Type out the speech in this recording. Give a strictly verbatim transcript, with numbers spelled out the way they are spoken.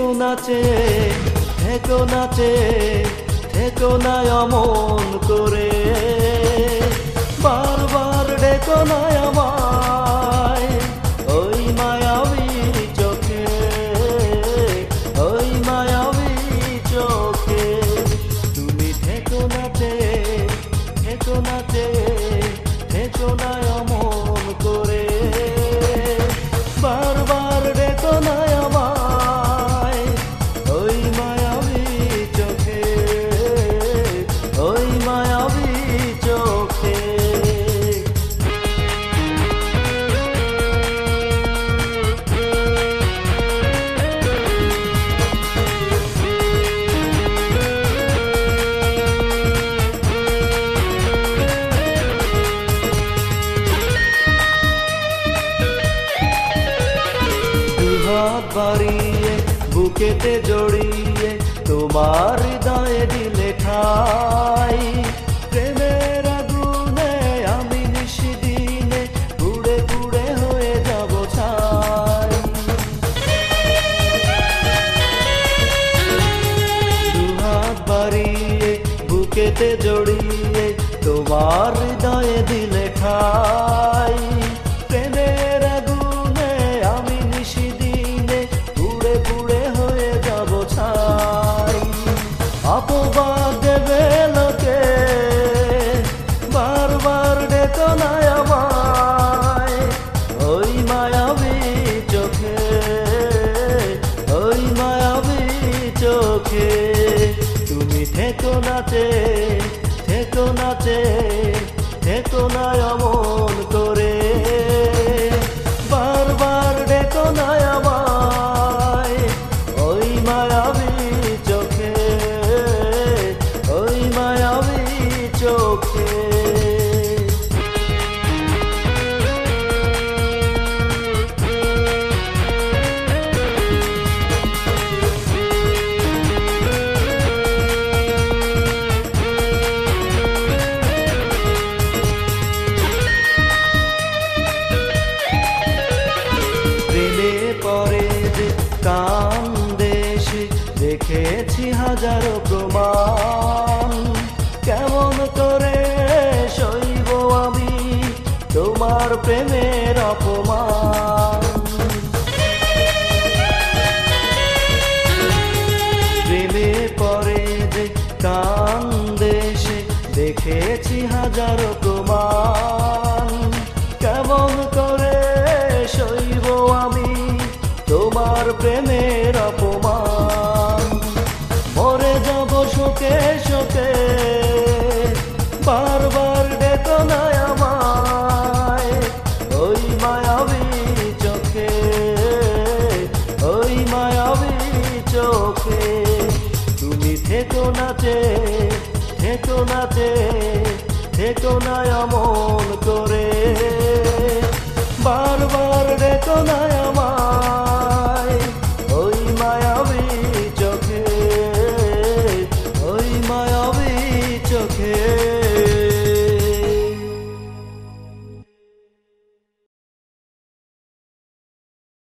নাচে থেকো নাচে থেকো না অমন করে বারবার ডেকো না আমায় ওই মায়াবী চোখে ওই মায়াবী চোখে তুমি থেকো নাচে থেকো নাচে থেকো না অমন করে বারবার ডেকো না আমায় ওই মায়াবী চোখে ওই মায়াবী চোখে হাত বাড়িয়ে বুকেতে জড়িয়ে তোমার হৃদয়ে দিলে ঠাই প্রেমের আগুনে আমি নিশিদিনে পুড়ে পুড়ে হয়ে যাব ছাই দুহাত বাড়িয়ে বুকেতে জড়িয়ে তোমার হৃদয়ে দিলে ঠাই প্রেমের আগুনে আমি নিশিদিনে পুড়ে পুড়ে হয়ে যাব ছাই অপবাদ দেবে লোকে বারবার ডেকো না আমায় ওই মায়াবী চোখে ওই মায়াবী চোখে তুমি থেকো নাচে থেকো নাচে থেকো না অমন করে বারবার ডেকো না আমায় ওই মায়াবী চোখে ওই মায়াবী চোখে পরে যে কান্দেশে দেখেছি হাজারো প্রমাণ কেমন করে সইব আমি তোমার প্রেমের অপমান প্রেমে পরে যে কান্দেশে দেখেছি হাজারো প্রমাণ কেমন করে সইব আমি তোমার প্রেমের অপমান মরে যাব শোকে শোকে বারবার ডেকো না আমায় ওই মায়াবী চোখে ওই মায়াবী চোখে তুমি থেকো নাচে থেকো নাচে থেকো না অমন করে